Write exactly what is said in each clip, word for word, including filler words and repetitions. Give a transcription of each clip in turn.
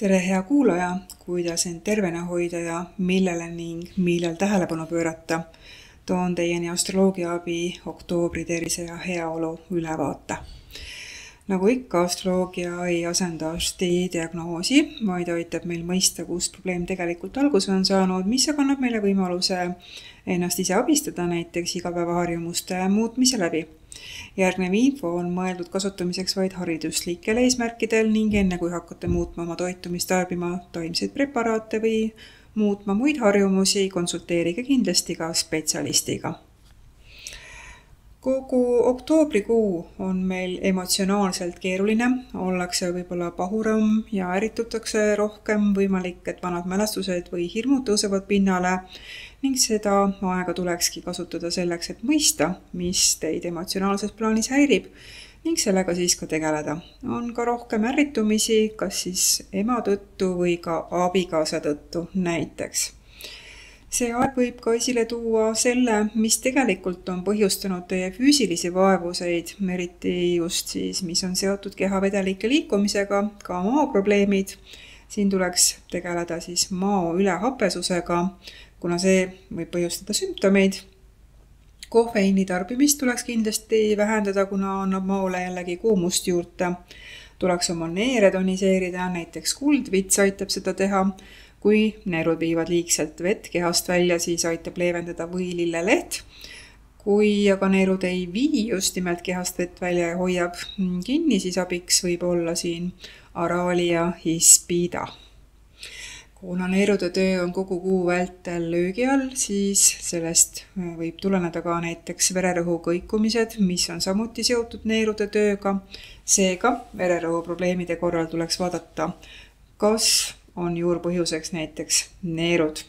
Tere hea kuulaja, kuidas end tervena hoida ja millele ning millal tähelepanu pöörata. Toon teieni astroloogia abi oktoobri tervise ja heaolu ülevaate. Nagu ikka, astroloogia ei asenda arsti diagnoosi, vaid aitab meil mõista, kust probleem tegelikult alguse on saanud, mis annab meile võimaluse ennast ise abistada näiteks igapäevaharjumuste muutmise läbi. Järgnev info on mõeldud kasutamiseks vaid hariduslikel eesmärkidel ning enne kui hakkate muutma oma toitumist, tarbima taimseid preparaate või muutma muid harjumusi, konsulteerige kindlasti ka spetsialistiga. Kogu oktoobrikuu on meil emotsionaalselt keeruline, ollakse võib-olla pahuram ja ärritutakse rohkem, võimalik, et vanad mälestused või hirmud tõusevad pinnale ning seda aega tulekski kasutada selleks, et mõista, mis teid emotsionaalses plaanis häirib ning sellega siis ka tegeleda. On ka rohkem ärritumisi, kas siis ema tõttu või ka abikaasa tõttu näiteks. See aeg võib ka esile tuua selle, mis tegelikult on põhjustanud teie füüsilisi vaevuseid, eriti just siis, mis on seotud kehavedelike liikumisega, ka maaprobleemid. Siin tuleks tegeleda siis mao ülehapesusega, kuna see võib põhjustada sümptomeid. Kofeiini tarbimist tuleks kindlasti vähendada, kuna annab maole jällegi kuumust juurde. Tuleks oma neere toniseerida, näiteks kuldvits aitab seda teha. Kui neerud viivad liigselt vett kehast välja, siis aitab leevendada võililleleht. Kui aga neerud ei vii just nimelt kehast vett välja ja hoiab kinni, siis abiks võib olla siin Aralia hispida. Kuna neerude töö on kogu kuu vältel löögi all, siis sellest võib tuleneda ka näiteks vererõhu kõikumised, mis on samuti seotud neerude tööga. Seega vererõhu probleemide korral tuleks vaadata, kas on juurpõhjuseks näiteks neerud.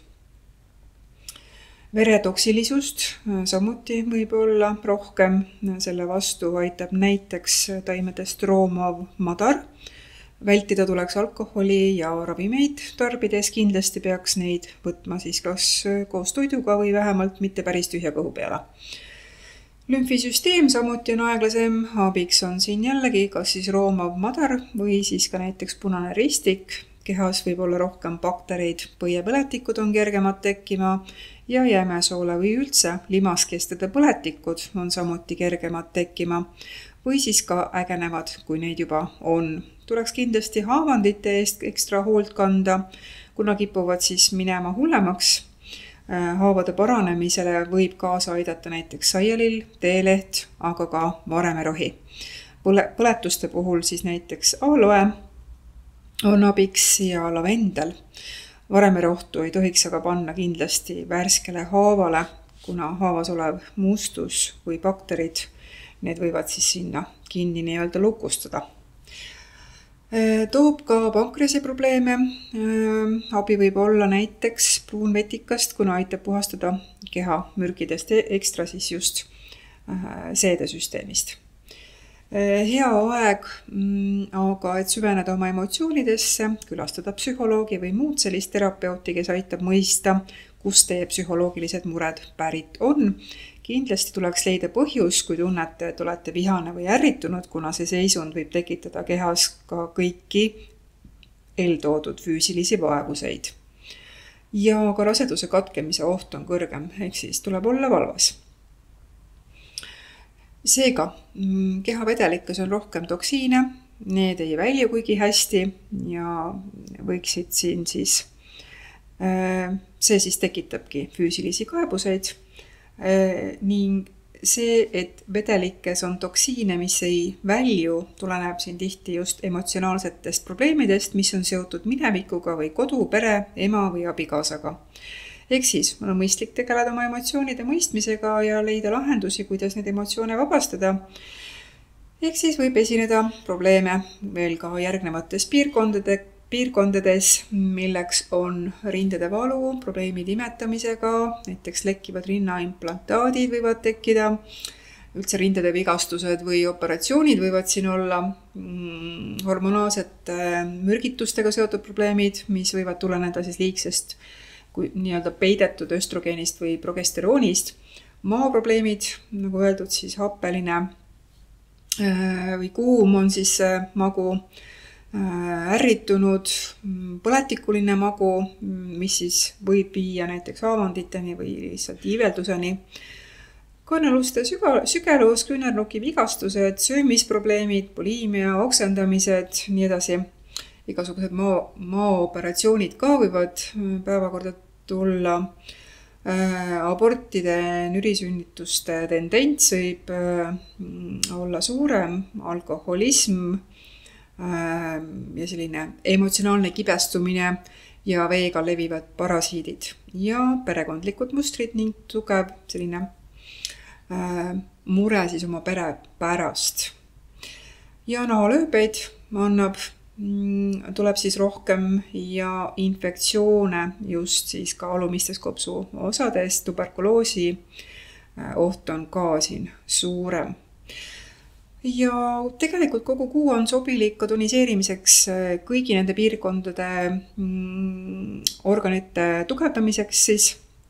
Veretoksilisust samuti võib olla rohkem, selle vastu aitab näiteks taimedest roomav madar. Vältida tuleks alkoholi ja ravimeid tarbides, kindlasti peaks neid võtma siis kas koos toiduga või vähemalt mitte päris tühja kõhu peale. Lümfisüsteem samuti on aeglasem, abiks on siin jällegi kas siis roomav madar või siis ka näiteks punane ristik. Kehas võib olla rohkem baktereid, põiepõletikud on kergemad tekkima ja jämesoole või üldse limaskestede põletikud on samuti kergemad tekkima või siis ka ägenevad, kui neid juba on. Tuleks kindlasti haavandite eest ekstra hoolt kanda, kuna kipuvad siis minema hullemaks. Haavade paranemisele võib kaasa aidata näiteks saialill, teeleht, aga ka varemerohi. Põletuste puhul siis näiteks aloe on abiks ja lavendel. Varemerohtu ei tohiks aga panna kindlasti värskele haavale, kuna haavas olev mustus või bakterid, need võivad siis sinna kinni nii-öelda lukustada. Toob ka pankreasi probleeme. Abi võib olla näiteks pruunvetikast, kuna aitab puhastada keha mürgidest ekstra siis just seedesüsteemist. Hea aeg, aga et süveneda oma emotsioonidesse, külastada psühholoogi või muud sellist terapeuti, kes aitab mõista, kust teie psühholoogilised mured pärit on. Kindlasti tuleks leida põhjus, kui tunnete, et olete vihane või ärritunud, kuna see seisund võib tekitada kehas ka kõiki eeltoodud füüsilisi vaevuseid. Ja ka raseduse katkemise oht on kõrgem, ehk siis tuleb olla valvas. Seega, kehavedelikes on rohkem toksiine, need ei välju kuigi hästi ja võiksid siin siis, see siis tekitabki füüsilisi kaebuseid ning see, et vedelikes on toksiine, mis ei välju, tuleneb siin tihti just emotsionaalsetest probleemidest, mis on seotud minevikuga või kodu, pere, ema või abikaasaga. Ehk siis on mõistlik tegeleda oma emotsioonide mõistmisega ja leida lahendusi, kuidas neid emotsioone vabastada. Ehk siis võib esineda probleeme veel ka järgnevates piirkondade, piirkondades, milleks on rindede valu, probleemid imetamisega, näiteks lekkivad rinnaimplantaadid võivad tekkida, üldse rindede vigastused või operatsioonid võivad siin olla, hormonaalsete mürgitustega seotud probleemid, mis võivad tuleneda siis liigsest kui nii-öelda peidetud östrogeenist või progesteroonist. Maaprobleemid, nagu öeldud, siis happeline või kuum on siis magu, ärritunud, põletikuline magu, mis siis võib viia näiteks haavanditeni või lihtsalt iivelduseni. Kõneluste sügelus, küünarnuki vigastused, söömisprobleemid, bulimia, oksendamised, nii edasi. Igasugused maa, maaoperatsioonid ka võivad päevakorda tulla. Abortide, nürisünnituste tendents võib olla suurem, alkoholism ja selline emotsionaalne kibestumine ja veega levivad parasiidid ja perekondlikud mustrid ning tugev selline mure siis oma pere pärast. Ja nahalööbeid annab, tuleb siis rohkem ja infektsioone just siis ka alumistes kopsu osades, tuberkuloosi oht on ka siin suurem. Ja tegelikult kogu kuu on sobilik ka toniseerimiseks kõigi nende piirkondade organite tugevdamiseks siis,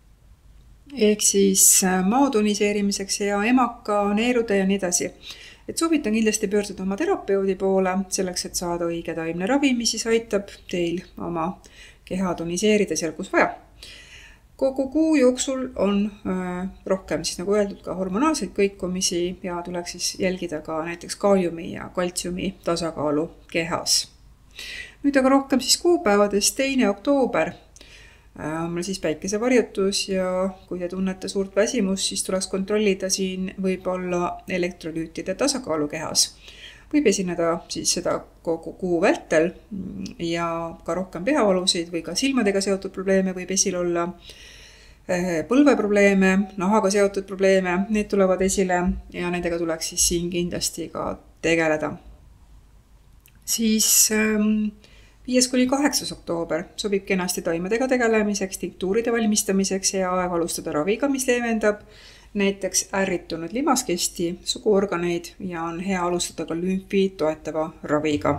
ehk siis maa toniseerimiseks ja emaka, neerude ja nii edasi. Et soovitan kindlasti pöörduda oma terapeudi poole selleks, et saada õige taimne ravi, mis siis aitab teil oma keha toniseerida seal, kus vaja. Kogu kuu jooksul on äh, rohkem siis nagu öeldud ka hormonaalseid kõikumisi ja tuleks siis jälgida ka näiteks kaaliumi ja kaltsiumi tasakaalu kehas. Nüüd aga rohkem siis kuupäevadest teine oktoober äh, on meil siis päikesevarjutus ja kui te tunnete suurt väsimust, siis tuleks kontrollida siin võib-olla elektrolüütide tasakaalu kehas. Võib esineda siis seda kogu kuu vältel ja ka rohkem pehavalusid või ka silmadega seotud probleeme võib esil olla. Põlveprobleeme, nahaga seotud probleeme, need tulevad esile ja nendega tuleks siis siin kindlasti ka tegeleda. Siis viies kuni kaheksas oktoober sobib kenasti taimedega tegelemiseks, tinktuuride valmistamiseks ja aeg alustada raviga, mis leevendab näiteks ärritunud limaskesti, suguorganeid ja on hea alustada ka lümfi toetava raviga.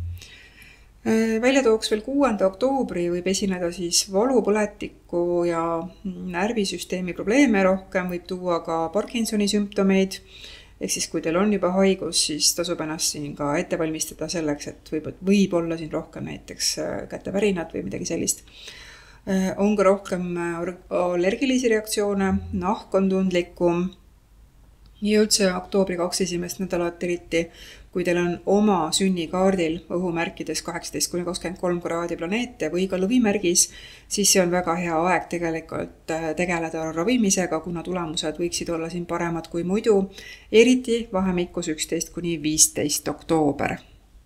Välja tooks veel kuuenda oktoobri võib esineda siis valupõletikku ja närvisüsteemi probleeme rohkem, võib tuua ka Parkinsoni sümptomeid. Ehk siis kui teil on juba haigus, siis tasub ennast siin ka ette valmistada selleks, et võib, võib olla siin rohkem näiteks kätevärinad või midagi sellist. On ka rohkem allergilisi reaktsioone, nahk on tundlikum ja üldse oktoobri kaks esimest nädalat eriti, kui teil on oma sünnikaardil õhumärkides kaheksateist kuni kakskümmend kolm kraadi planeete või ka lõvimärgis, siis see on väga hea aeg tegelikult tegeleda ravimisega, kuna tulemused võiksid olla siin paremad kui muidu, eriti vahemikus üksteist kuni viisteist oktoober.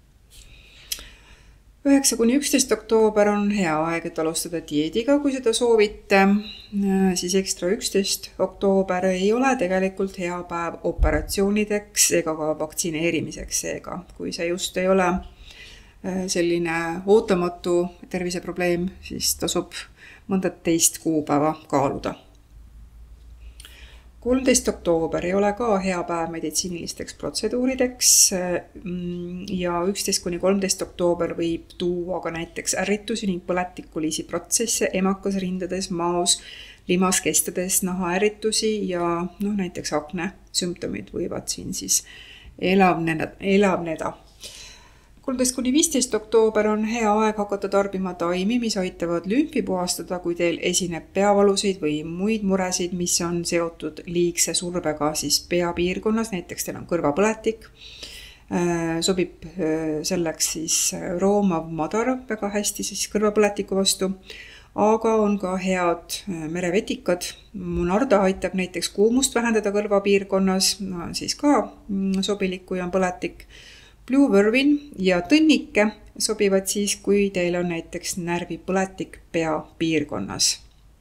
üheksa kuni üksteist oktoober on hea aeg, et alustada dieediga, kui seda soovite. Siis ekstra üksteist oktoober ei ole tegelikult hea päev operatsioonideks ega ka vaktsineerimiseks seega. Kui see just ei ole selline ootamatu terviseprobleem, siis tasub mõnda teist kuupäeva kaaluda. kolmteist oktoober ei ole ka hea päev meditsiinilisteks protseduurideks ja üksteist kuni kolmteist oktoober võib tuua ka näiteks ärritusi ning põletikulisi protsesse emakas rindades, maos, limaskestades, nahaärritusi ja no, näiteks akne sümptomid võivad siin siis elavneda. elavneda. kolmteist kuni viisteist oktoober on hea aeg hakata tarbima taimi, mis aitavad lümfi puhastada, kui teil esineb peavalusid või muid muresid, mis on seotud liigse survega siis peapiirkonnas, näiteks teil on kõrvapõletik. Sobib selleks siis roomav madar väga hästi siis kõrvapõletiku vastu, aga on ka head merevetikad. Monarda aitab näiteks kuumust vähendada kõrvapiirkonnas, no, siis ka sobilik, kui on põletik. Blue Vervin ja tõnnike sobivad siis, kui teil on näiteks närvipõletik pea piirkonnas.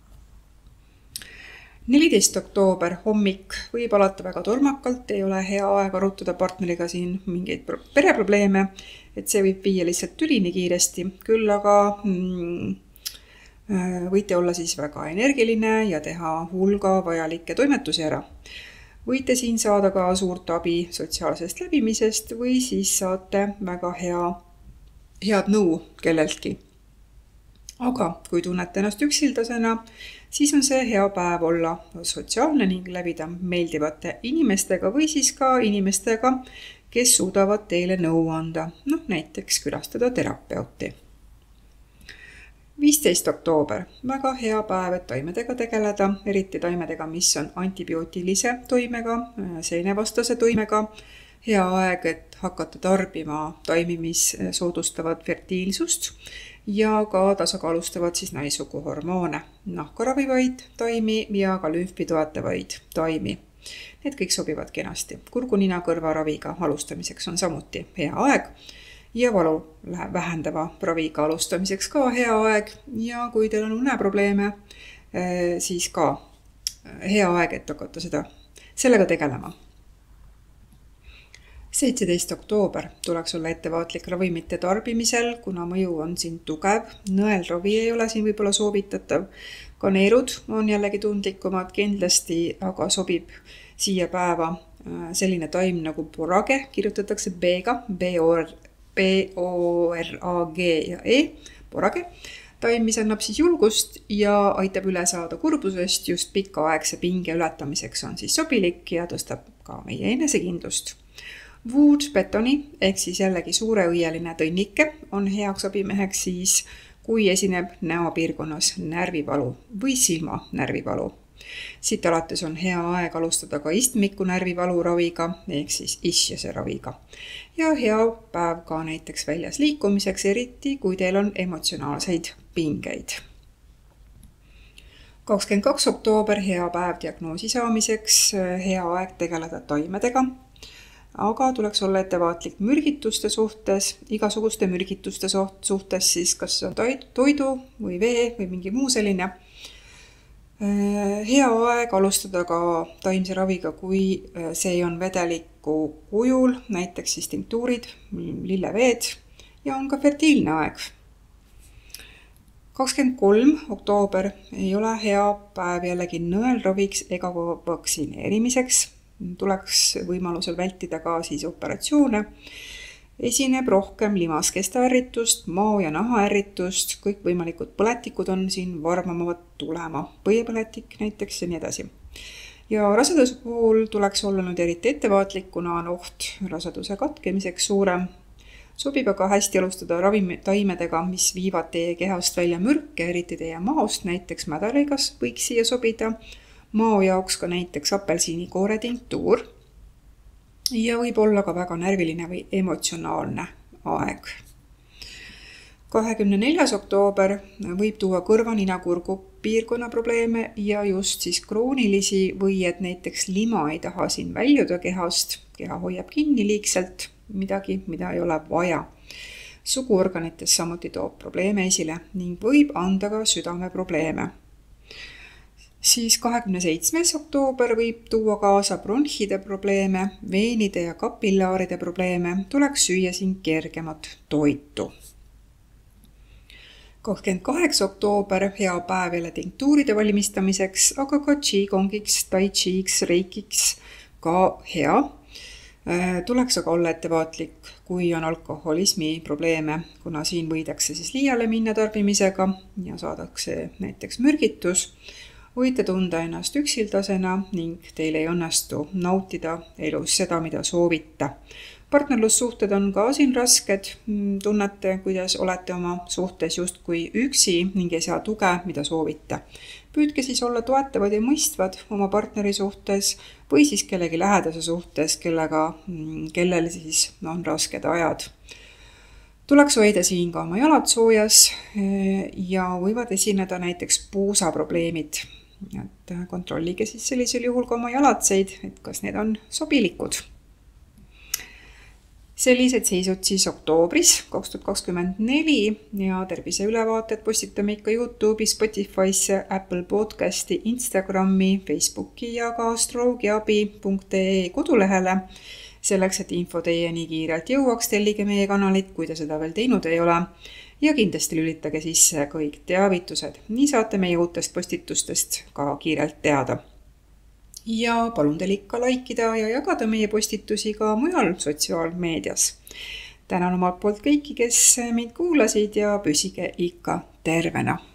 neliteist oktoober hommik võib alata väga tormakalt, ei ole hea aeg arutada partneriga siin mingeid pereprobleeme, et see võib viia lihtsalt tülini kiiresti, küll aga mm, võite olla siis väga energiline ja teha hulga vajalikke toimetusi ära. Võite siin saada ka suurt abi sotsiaalsest läbimisest või siis saate väga hea, head nõu kelleltki. Aga kui tunnete ennast üksildasena, siis on see hea päev olla sotsiaalne ning läbida meeldivate inimestega või siis ka inimestega, kes suudavad teile nõu anda, noh näiteks külastada terapeuti. viisteist oktoober, väga hea päev, et taimedega tegeleda, eriti taimedega, mis on antibiootilise toimega, seenevastase toimega. Hea aeg, et hakata tarbima taimi, mis soodustavad fertiilsust ja ka tasakaalustavad siis naissuguhormoone, nahka ravivaid taimi ja ka lümfi toetavaid taimi. Need kõik sobivad kenasti. Kurgunina kõrvaraviga alustamiseks on samuti hea aeg ja valu vähendava raviga alustamiseks ka hea aeg ja kui teil on uneprobleeme, siis ka hea aeg, et hakata seda, sellega tegelema. seitseteist oktoober tuleks olla ettevaatlik ravimite tarbimisel, kuna mõju on siin tugev. Nõelravi ei ole siin võib-olla soovitatav. Ka neerud on jällegi tundlikumad kindlasti, aga sobib siia päeva selline taim nagu borage, kirjutatakse B-ga, B-O-R-A-G ja E, borage. Taim, mis annab siis julgust ja aitab üle saada kurbusest just pikaaegse pinge ületamiseks on siis sobilik ja tõstab ka meie enesekindlust. Wood betoni, ehk siis jällegi suureõieline tõnnike, on heaks abimeheks siis, kui esineb näopiirkonnas närvivalu või silma närvivalu. Siit alates on hea aeg alustada ka istmiku närvivalu raviga, ehk siis ischiase raviga. Ja hea päev ka näiteks väljas liikumiseks, eriti kui teil on emotsionaalseid pingeid. kakskümmend kaks oktoober, hea päev diagnoosi saamiseks, hea aeg tegeleda taimedega. Aga tuleks olla ettevaatlik mürgituste suhtes, igasuguste mürgituste suhtes, siis kas on toidu või vee või mingi muu selline. Hea aeg alustada ka taimse raviga, kui see on vedeliku kujul, näiteks siis tinktuurid, lilleveed ja on ka fertiilne aeg. kakskümmend kolm oktoober ei ole hea päev jällegi nõelraviks ega vaktsineerimiseks. Tuleks võimalusel vältida ka siis operatsioone. Esineb rohkem limaskeste ärritust, mao ja naha ärritust, kõik võimalikud põletikud on siin varmamavad tulema, põiepõletik näiteks ja nii edasi. Ja raseduse puhul tuleks olla nüüd eriti ettevaatlik, kuna on oht raseduse katkemiseks suurem. Sobib aga hästi alustada ravimtaimedega, mis viivad teie kehast välja mürke, eriti teie maost, näiteks mädaligas võiks siia sobida. Mao jaoks ka näiteks apelsiinikoore tinktuur ja võib olla ka väga närviline või emotsionaalne aeg. kahekümne neljas oktoober võib tuua kõrva-nina-kurgu piirkonna probleeme ja just siis kroonilisi või et näiteks lima ei taha siin väljuda kehast, keha hoiab kinni liigselt midagi, mida ei ole vaja. Suguorganites samuti toob probleeme esile ning võib anda ka südameprobleeme. Siis kahekümne seitsmes oktoober võib tuua kaasa bronhide probleeme, veenide ja kapillaaride probleeme, tuleks süüa siin kergemat toitu. kakskümmend kaheksa oktoober, hea päev jälle tinktuuride valmistamiseks, aga ka qigongiks, tai chiiks, reikiks ka hea. Tuleks aga olla ettevaatlik, kui on alkoholismi probleeme, kuna siin võidakse siis liiale minna tarbimisega ja saadakse näiteks mürgitus. Võite tunda ennast üksildasena ning teil ei õnnestu nautida elus seda, mida soovite. Partnerlussuhted on ka siin rasked, tunnete, kuidas olete oma suhtes justkui üksi ning ei saa tuge, mida soovite. Püüdke siis olla toetavad ja mõistvad oma partneri suhtes või siis kellegi lähedase suhtes, kellega, kellel siis on rasked ajad. Tuleks hoida siin ka oma jalad soojas ja võivad esineda näiteks puusaprobleemid. Et kontrollige siis sellisel juhul ka oma jalatseid, et kas need on sobilikud. Sellised seisud siis oktoobris kaks tuhat kakskümmend neli ja terviseülevaated postitame ikka YouTube'i, Spotify'sse, Apple Podcasti, Instagrami, Facebooki ja ka astroloogiaabi punkt ee kodulehele. Selleks, et info teieni kiirelt jõuaks, tellige meie kanalit, kui te seda veel teinud ei ole. Ja kindlasti lülitage sisse kõik teavitused. Nii saate meie uutest postitustest ka kiirelt teada. Ja palun teil ikka laikida ja jagada meie postitusi ka mujal sotsiaalmeedias. Tänan omalt poolt kõiki, kes meid kuulasid ja püsige ikka tervena.